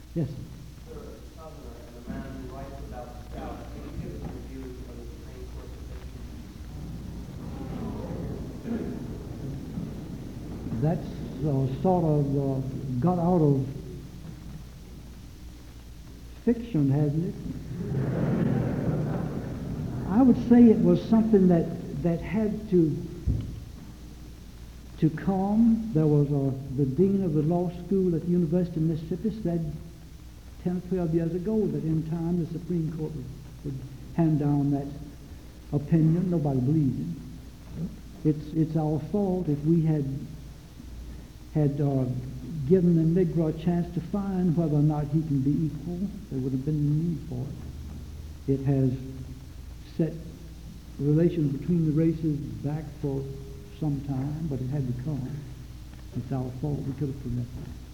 Yes, sir. Sir, a Southerner and a man who writes about the South, can you give us your views on the Supreme Court position? That's sort of got out of fiction, hasn't it? I would say it was something that had to come. There was the dean of the law school at the University of Mississippi said 10 or 12 years ago that in time the Supreme Court would hand down that opinion. Nobody believed him. It's our fault if we had given the Negro a chance to find whether or not he can be equal. There would have been no need for it. It has set relations between the races back for some time, but it had to come. It's our fault. We could have prevented it.